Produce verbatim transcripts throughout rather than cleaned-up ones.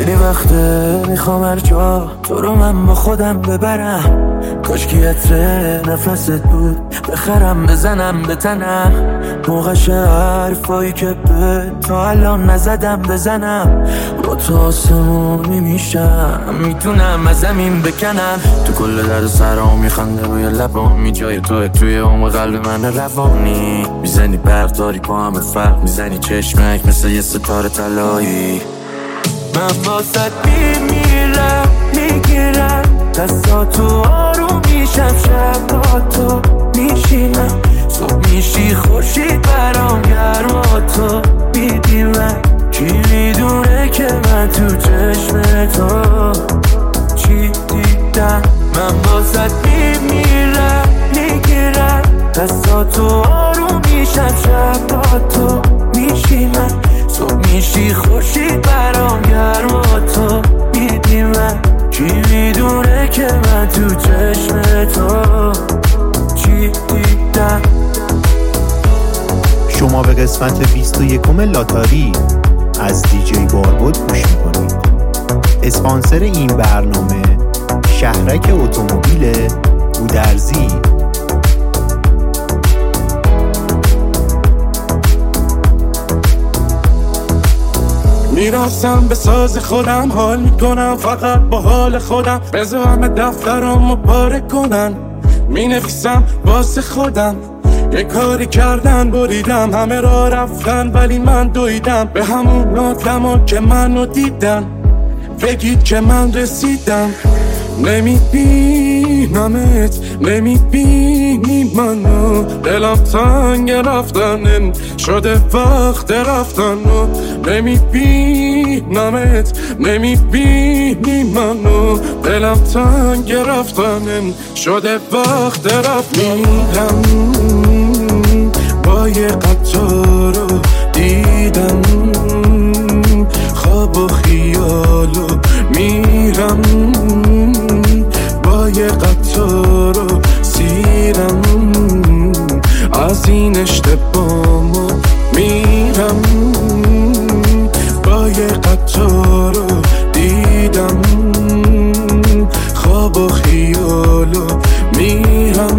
خیلی وقته میخوام هر جا تو رو من با خودم ببرم، کاش که عطر نفست بود بخرم بزنم به تنم، موقعش حرفایی که به تا الان نزدم بزنم، با تو آسمونی میشم میتونم از زمین بکنم، تو کل درد سرام میخنده روی لبام، می جای توه توی عمق قلب من روانی، میزنی برق داری با همه فرق میزنی چشمک مثل یه ستاره طلایی، من واسط میمیرم میگیرم دستاتو آروم میشم، شب با تو میشینم صبح میشی خورشید برام گرما تو بیدی من، کی میدونه که من تو چشم تو چی دیدم، من واسط میمیرم میگیرم دستاتو آروم میشم، شب با تو میشینم صبح میشی خورشید برام گرما تو بیدی من، کی میدونه که من تو چشم تو چی دیدم. شما به قسمت بیست و یکم لاتاری از دیجی باربود گوش میکنید. اسپانسر این برنامه شهرک اتومبیل گودرزی. میرسم به ساز خودم، حال میکنم فقط با حال خودم، بذار همه دفترامو پاره کنن، مینویسم واسه خودم، یه کاری کردن بریدم همه را رفتن ولی من دویدم به همون آدما که منو دیدن، بگید که من رسیدم، نمیبینمت نمیبینی منو، دلم تنگ رفتنم شده وقت رفتنو، نمیبینمت نمیبینی منو، دلم تنگ رفتنم شده وقت رفتنو، میرم با یه قطارو دیدم خواب و خیالو، میرم با یه قطارو سیرم از این اشتباهمو، میرم با یه قطارو دیدم خواب و خیالو، میرم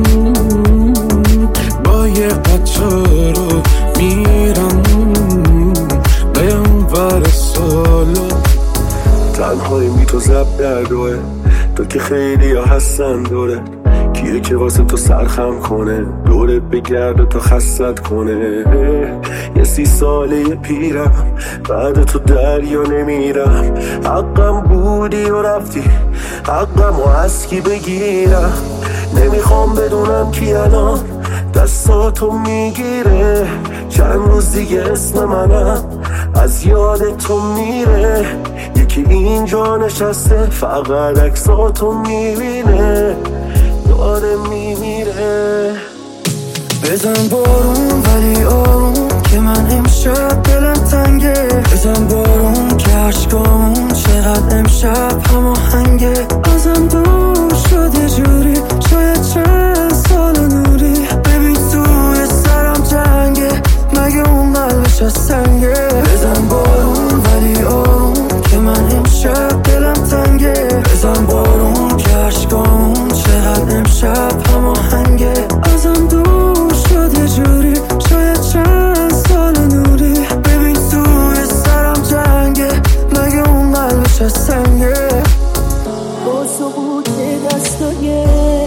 با یه قطارو میرم به اون ور سالو، تنهایی می تو زب در دوه، تو که خیلی ها هستن دوره، کیه که واسه تو سرخم کنه دورت بگرده تا خستت کنه، یه سی ساله پیرم بعد تو دریا نمیرم، حقم بودی و رفتی حقم و از کی بگیرم، نمیخوام بدونم کی الان دستاتو میگیره، چند روز دیگه اسم منم از یاد تو میره، یکی اینجا نشسته فقط عکساتو میبینه داره میمیره، بزن بارون ولی آروم که من امشب دلم تنگه، بزن بارون که عشقامون چقدر امشب هماهنگه، ازم دور شد یه جوری شاید چند سال نوری، ببین توی سرم جنگه مگه اون قلبش از سنگه، بزن بارون ولی آروم که من امشب دلم تنگه، بزن بارون که عشقامون چقدر امشب هماهنگه، ازم دور شد یه جوری شاید چند سال نوری، ببین توی سرم جنگه مگه اون قلبش از سنگه، با سقوط دستای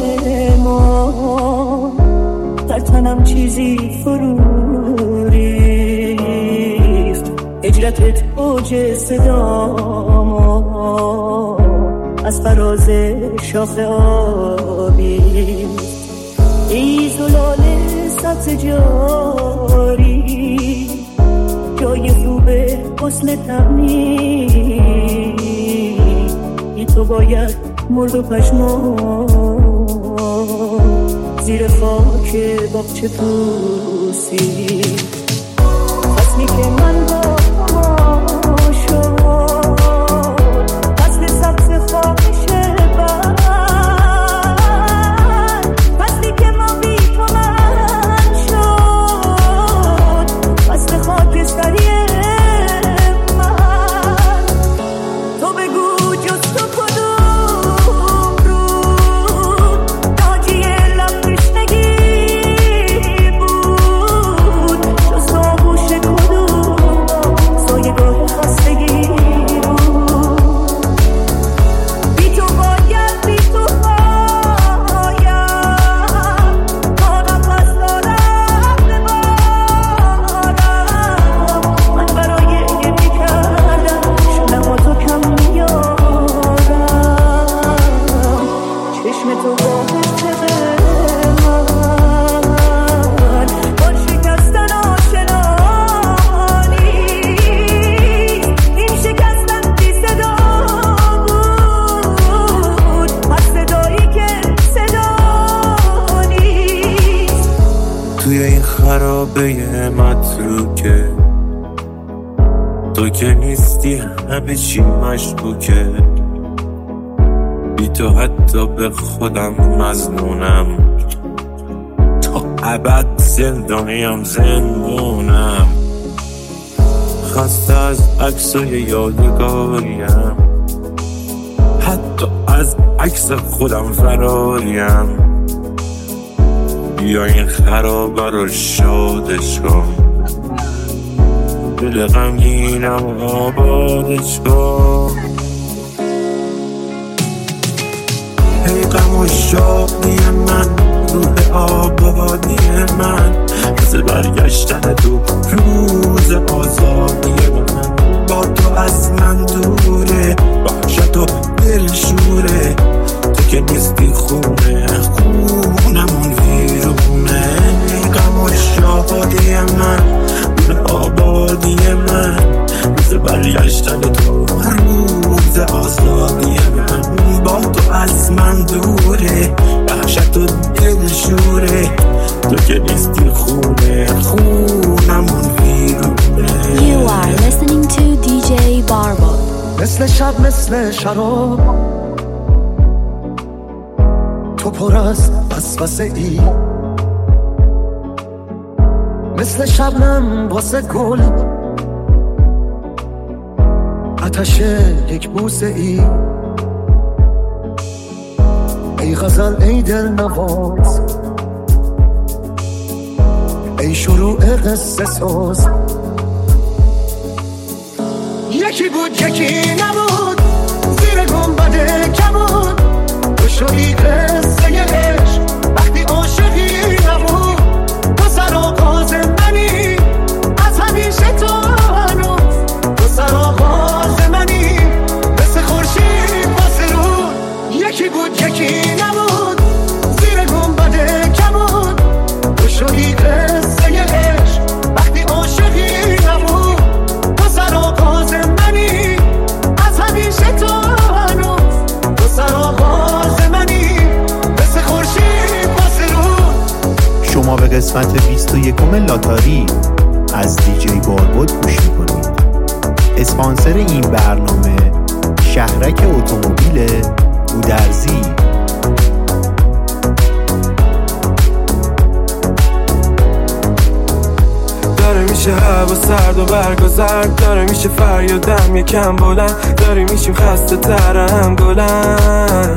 ما در تنم چیزی فرو ریخت، هجرتت اوج صداما از فراز شاخه آبی، ای زلال سبز جاری جای خوب حسن تبنی، تو باید مرد و پشمان زیر خاک باغچه پوسی، فصلی که من با ما شد فصل سبز خواهش بر، فصلی که ما بی تو من شد فصل خاکستری من، تو این خرابه متروکه، تو که نیستی همه چی مشکوکه، بی تو حتی به خودم مظنونم، تا ابد زندانیم زندونم، خسته از عکسای یادگاریم، حتی از عکس خودم فراریم، بیا این خرابه رو شادش کن، دل غمگینم آبادش کن. ای غم و شادی من، روح آبادی من، مثل برگشتن تو روز آزادی من، با تو از من دوره، وحشت و دلشوره، تو که نیستی خونه خونمون ویرونه. ای غم و شادی من، روح آبادی من، مثل برگشتن تو روز آزادی من، با تو از من دوره، وحشت و دلشوره، تو که نیستی خونه خونمون ویرونه. You are listening to دی جی Barbot. مثل شب مثل شراب، تو پر از وسوسه ای، مثل شبنم واسه گل، آتش یک بوسه ای. ای غزل ای دل نواز، ای شروع قصه ساز، یکی بود یکی نبود، زیر گنبد کبود، تو شدی قصه عشق وقتی عاشقی نبود، تو سرآغاز منی از همیشه تو هنوز، تو سرآغاز منی مثل خورشید واسه رو، یکی بود یکی نبود، زیر گنبد کبود، تو شدی قصه عشق وقتی عاشقی نبود، تو سرآغاز منی از همیشه تو هنوز، تو سرآغاز منی مثل خورشید واسه رو. شما به قسمت بیست و یکم لاتاری از دیجی باربود گوش میکنید. اسپانسر این برنامه شهرک اتومبیل گودرزی. داره میشه هوا سرد و برگ و زرد، داره میشه فریادم یکم بلند، داری میشیم خسته ترم گلن،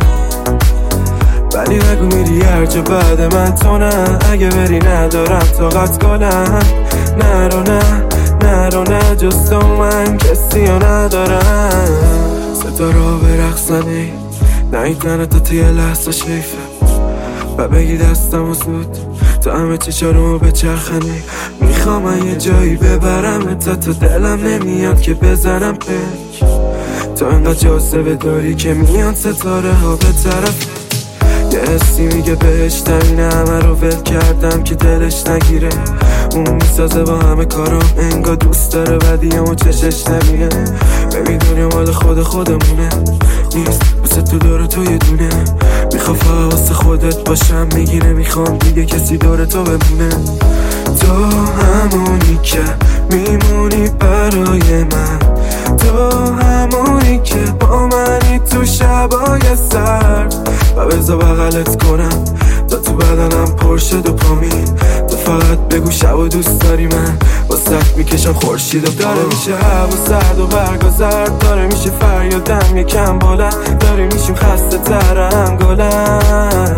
ولی نگو میری هر جا بعد من تو نه، اگه بری ندارم طاقت کنم، نرو نه نرو نه جز تو من کسی رو ندارم، ستاره برقصنه نیدنه تا توی لحظه شیفه و بگی دستم و زود تو همه چشارمو به چرخنه، میخوام من یه جایی ببرم تا تو دلم نمیاد که بزنم پک، تو انقدر جاذبه داری که میان ستاره ها به طرف، یه حسی میگه بهشتم اینه همه رو ول کردم که دلش نگیره، اون میسازه با همه کارم انگار دوست داره ولی اون چشش نمیره، ببین دنیا مال خود خودمونه نیست واسه تو داره تو یه دونه، میخوام فقط واسه خودت باشم میگی نمیخوام دیگه کسی داره تو بمونه، تو همونی که میمونی برای من، تو همونی که با منی تو شبای سرد و بذار بغلت کنم تا تو بدنم پرشه دوپامین، تو فقط بگو شب و دوست داری من واسه میکشم خورشید و داره میشه هوا سرد و برگ و زرد، داره میشه فریادم یکم بلند، داری میشیم خسته ترم گلن،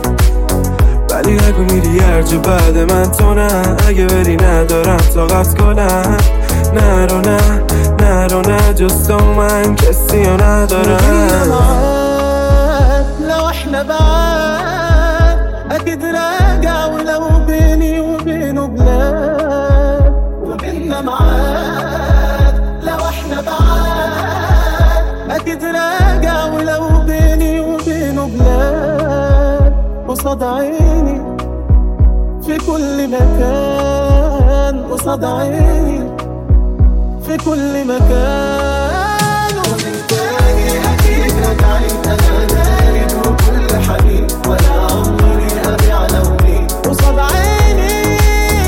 ولی نگو میری هر جا بعد من تو نه، اگه بری ندارم طاقت کنم، نرو نه نرو نه جز تو من کسی رو ندارم. لو احنا بعاد اكيد راجع، ولو بيني وبينه بلاد وبيننا معاد، لو احنا بعاد اكيد راجع، ولو بيني وبينه بلاد قصاد عيني في كل مكان، قصاد عيني في كل مكان، ومن تاني اكيد راجعي انا دايم وكل حبيب، ولا عمري ابيع لوني قصاد عيني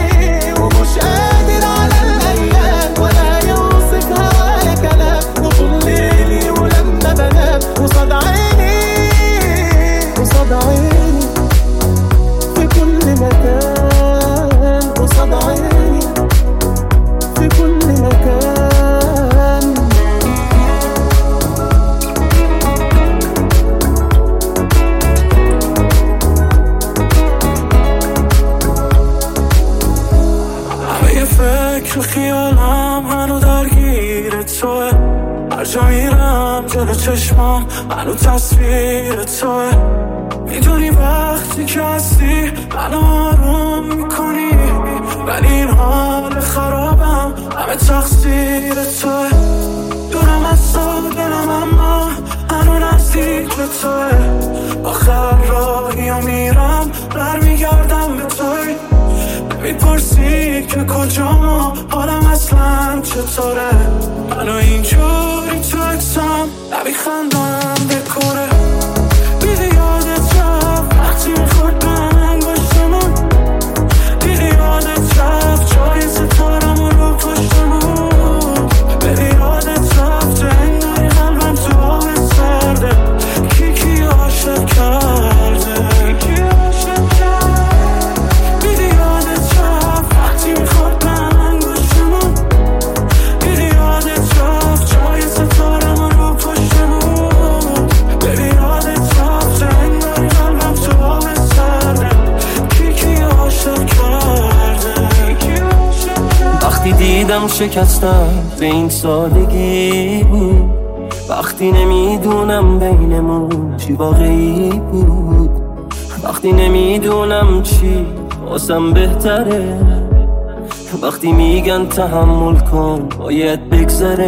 فکر و خیالم هنو درگیر توه، هر جا میرم جلو چشمام هنو تصویر توه. میدونی وقتی که هستی منو آروم میکنی، ولی این حال خرابم همه تقصیر توه. دورم از تو دلم اما هنو نزدیک به توه، آخر راهی و میرم برمیگردم به توی. میپرسی که کجا حالم اصلا چطوره، منو اینجوری تو اکسام نمیخندم بکره. دیدی یادت رفت وقتی میخورد من باشتمون، دیدی یادت رفت جای ستارمون رو پشتمون، بدی یادت رفت انگاری قلبم تو آب سرده. کی کی عاشق کرده، کی کی عاشق کرده. دیدی یادت رفت وقتی میخورد من باشتمون، دیدی یادت رفت جای ستارمون رو پشتمون، بدی یادت رفت انگاری قلبم تو آب سرده. کی کی عاشق کرده، کی عاشق کرده. وقتی دیدم شکستم به این سادگی بود، وقتی نمیدونم بینمون چی واقعی بود، وقتی نمیدونم چی واسم بهتره، وقتی میگن تحمل کن باید بگذره،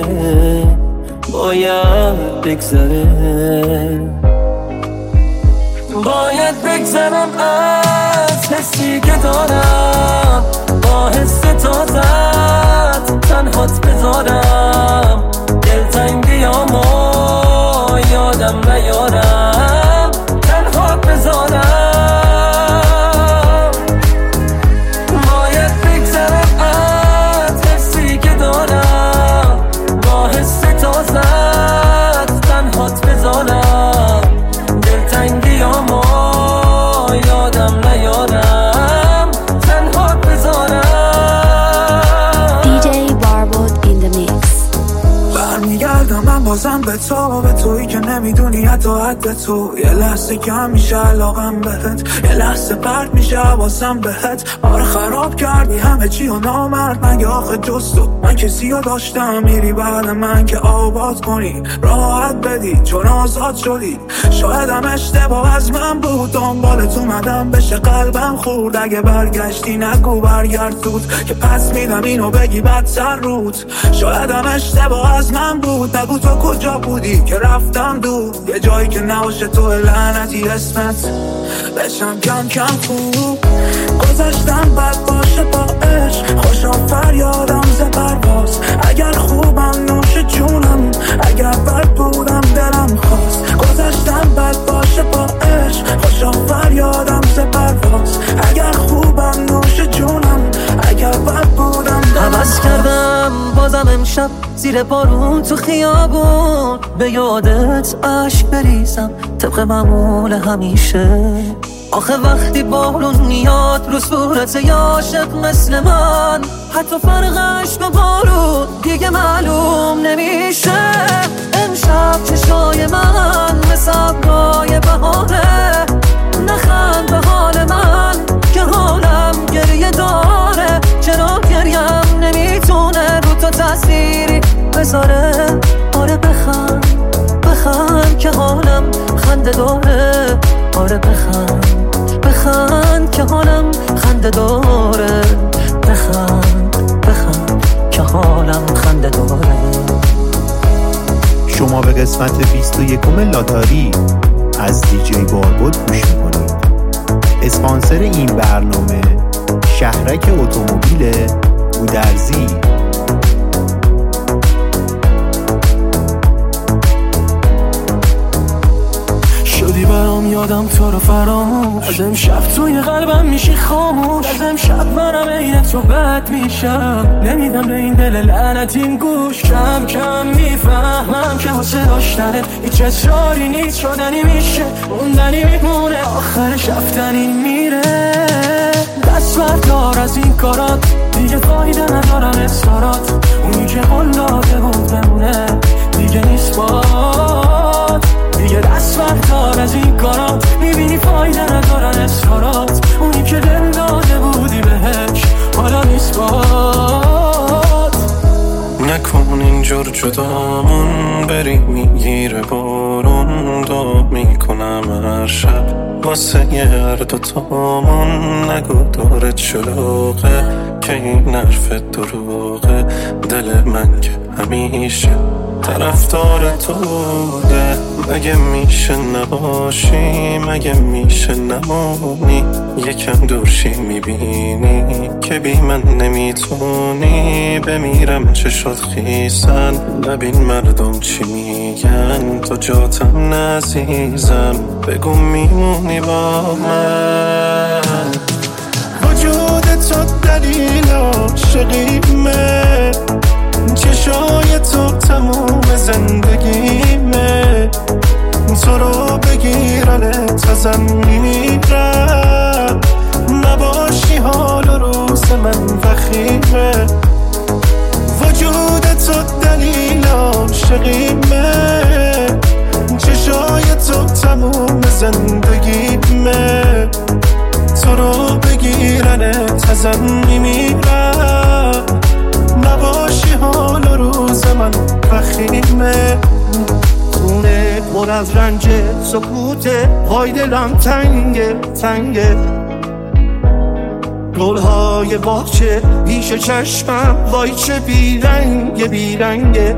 باید بگذره، باید بگذرم از حسی که دارم، با حس تازت تنهات بذارم، دلتنگیامو یادم نیارم، تنهات بذارم. باید بگذرم از حسی که دارم، با حس تازت تنهات بذارم، دلتنگیامو یادم نیارم، تنهات بذارم. دی جی Barbot in the mix. برمیگردم من بازم به تو، به تویی که نمیدونی حتی حد تو. یه لحظه کم میشه علاقم بهت، یه لحظه پرت میشه حواسم بهت. آره خراب کردی همه چی و نامرد، مگه آخه جز تو من کسی رو داشتم؟ میری بعد من که آباد کنی، راحت بدی چون آزاد شدی. شایدم اشتباه از من بود، دنبالت اومدم بشه قلبم خورد. اگه برگشتی نگو برگرد زود، که پس میدم اینو بگی بدتر رود. شایدم اشتباه از من بود، نگو تو کجا بودی که رفتم دور. یه جایی که نباشه تو لعنتی اسمت بشم کم کم خوب. گذشتم بد باشه با عشق، خوشا فریادم ز پرواز. اگر خوبم نوش جونم، اگر بد بودم دلم خواست. گذشتم بد باشه با عشق، خوشا فریادم ز پرواز. اگر خوبم نوش جونم، اگر بد بودم دلم عوض کردم بازم امشب زیر بارون تو خیابون، به یادت عشق بریزم طبق معمول همیشه. آخه وقتی بارون میاد رو صورت یه عاشق مثل من، حتی فرقش با بارون دیگه معلوم نمیشه. امشب چشای من مثل ابرای بهاره، نخند به حال من که حالم گریه داره. چرا گریم نمیتونه رو تو تأثیری بذاره؟ آره بخند بخند که حالم خنده داره. آره بخند بخند که حالم خنده داره. بخند بخند که حالم خنده داره. شما به قسمت بیست و یکم لاتاری از دیجی باربود گوش میکنید. اسپانسر این برنامه شهرک اتومبیل گودرزی. شدی برام یادم تو رو فراموش، از امشب توی قلبم میشی خاموش. از امشب منم عین تو بد میشم، نمیدم به این دل لعنتیم گوش. کم کم میفهمم که واسه داشتنت هیچ اصراری نیست، شدنی میشه موندنی میمونه، آخرش رفتنی میره. دست بردار از این کارات، دیگه فایده ندارن اصرارات. اونی که قول داده بود بمونه دیگه نیست باد. دیگه دست بردار از این کارات، میبینی فایده ندارن اصرارات. اونی که دل داده بودی بهش حالا نیست باد. جور جدامون بری میگیره بارون، دعا میکنم هر شب واسه یه هر دوتامون. نگو دارت شلوغه که این حرف دروغه، دل من که همیشه طرفدار تو بوده. مگه میشه نباشی، مگه میشه نمونی، یکم دورشی میبینی که بی من نمیتونی. بمیرم چشات خیسن، نبین مردم چی میگن، تو جاتم نزیزم، بگو میمونی با من. وجود تو دلیل عاشقیمه، چشای تو تموم زندگیمه، تو رو بگیرنت ازم میمیرم، نباشی حال و روز من وخیمه. وجود تو دلیل عاشقیمه، چشای تو تموم زندگیمه، تو رو بگیرنت ازم میمیرم، نباشی حال و روز من وخیمه. خونه پر از رنج سکوته، های دلم تنگه تنگه، گلهای باغچه پیش چشمم، وای چه بیرنگه بیرنگه.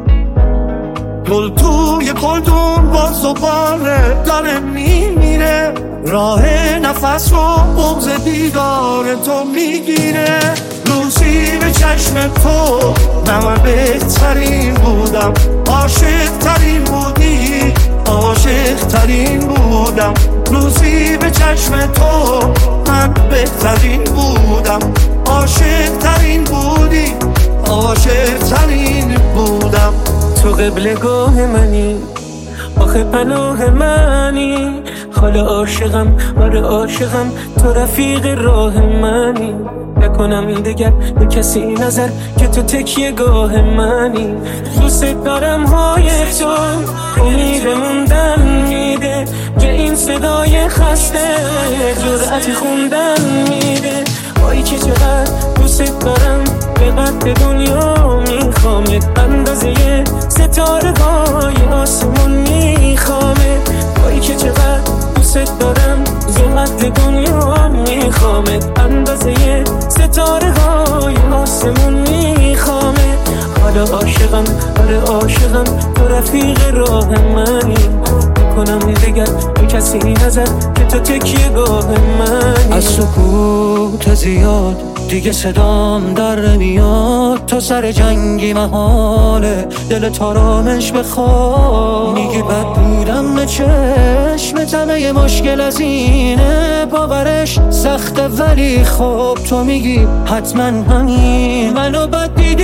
گل توی کلدون باز و باره داره میمیره، راه نفس رو بغض دیدار تو میگیره. روزی به چشم تو من بهترین بودم، عاشق ترین بودی، عاشق ترین بودم. روزی به چشم تو من بهترین بودم، عاشق ترین بودی، عاشق ترین بودم. تو قبلگاه منی، آخه پناه منی، حالا عاشقم، آره عاشقم، تو رفیق راه منی. نکنم دگر به کسی نظر که تو تکیه گاه منی. دوست دارم های تو امید موندن میده، که این صدای خسته جرأت خوندن میده. وای که چقدر دوست دارم، به قد دنیا میخوامه، اندازه ستاره های آسمون میخوامه. وای که چقدر دوست دارم، به قد دنیا میخوامه، اندازه ستاره های آسمون میخوامه. حالا عاشقم، آره عاشقم، تو رفیق راه منی. نکنم دیگر به کسی نظر که تو تکیه گاه منی. از سکوت زیاد دیگه صدام در نمیاد، تو سر جنگی محاله دل تارامش بخواد. میگی بد بودم به چشم تمه مشکل از اینه، باورش سخته ولی خب تو میگی حتما همین. منو بد دیدی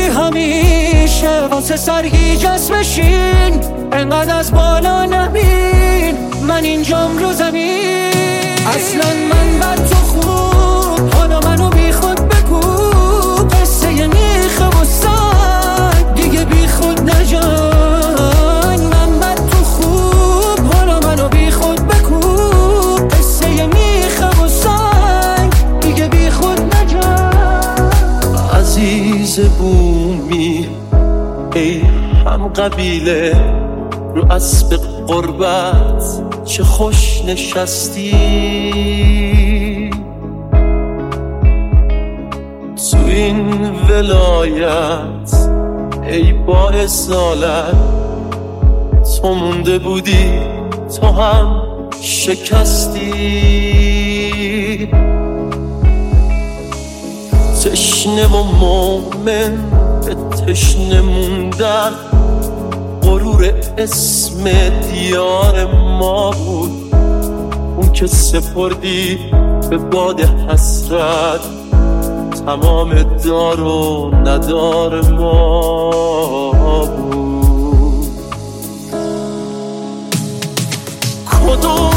همیشه، واسه سرگیج بشین، انقدر از بالا نبین، من اینجام رو زمین. اصلا من بد تو خوب، حالا منو بی خود بگو، قصه یه میخه و سنگ دیگه بی خود نجان. من بد تو خوب، حالا منو بی خود بگو، قصه یه میخه و سنگ دیگه بی خود نجان. عزیز بومی ای هم قبیله، رو اسب قربت چه خوش نشستی. تو این ولایت ای با اصالت، تو مونده بودی تو هم شکستی. تشنه و مومن به تشنه موندن، غرور اسم دیار ما بود، اون که سپردی به باد حسرت تمام دار و ندار ما بود. کدوم